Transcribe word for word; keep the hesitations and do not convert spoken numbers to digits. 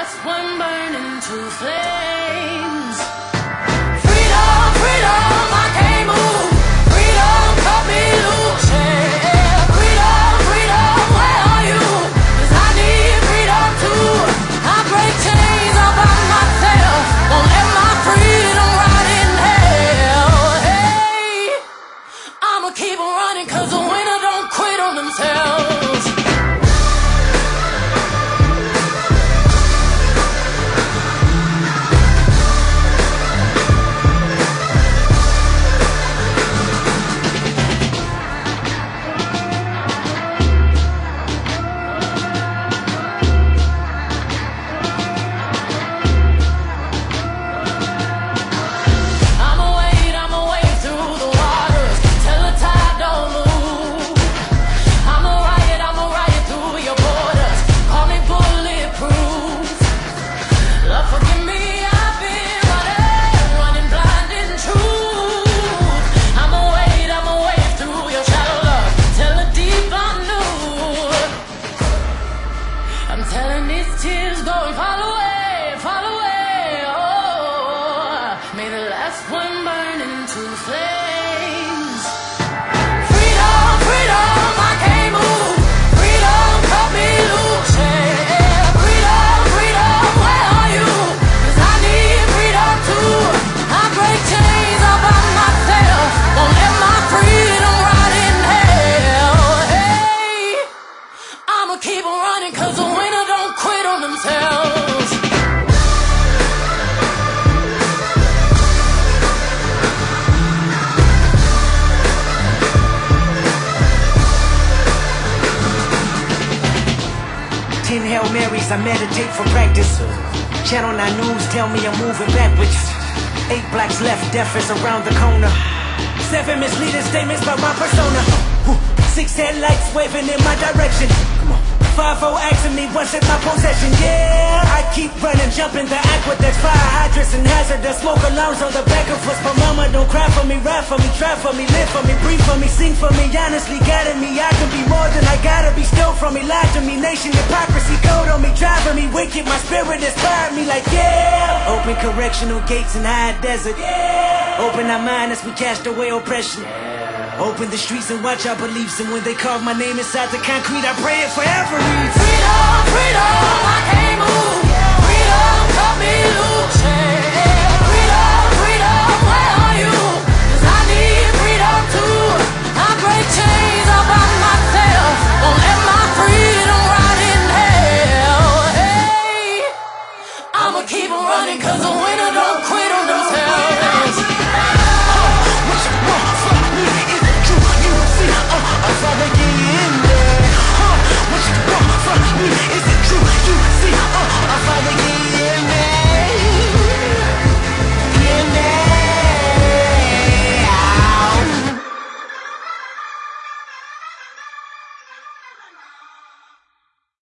last one burning to flames. Freedom, freedom, I can't move. Freedom, cut me loose. Yeah. Freedom, freedom, where are you? 'Cause I need freedom too. I break chains all by myself. Won't let my freedom rot in hell. Hey, I'ma keep on running 'cause the winner don't quit on themselves. Ten Hail Marys, I meditate for practice. Channel nine News tell me I'm moving backwards. Eight blacks left, death is around the corner. Seven misleading statements by my persona. Six headlights waving in my direction. Five-O asking me what's in my possession. Yeah, I keep running, jumping the aqueducts, fire hydrants and hazardous smoke alarms on the back of us. My mama don't cry for me, ride for me, try for me, live for me, breathe for me, sing for me, honestly guiding me. I can be more than I gotta be, stole from me, lied to me, nation hypocrisy, code on me, driving me wicked. My spirit inspired me like yeah. Open correctional gates in high desert. Yeah. Open our mind as we cast away oppression. Open the streets and watch our beliefs. And when they carve my name inside the concrete, I pray it forever reads. Freedom, freedom, I can't move. Freedom, cut me loose.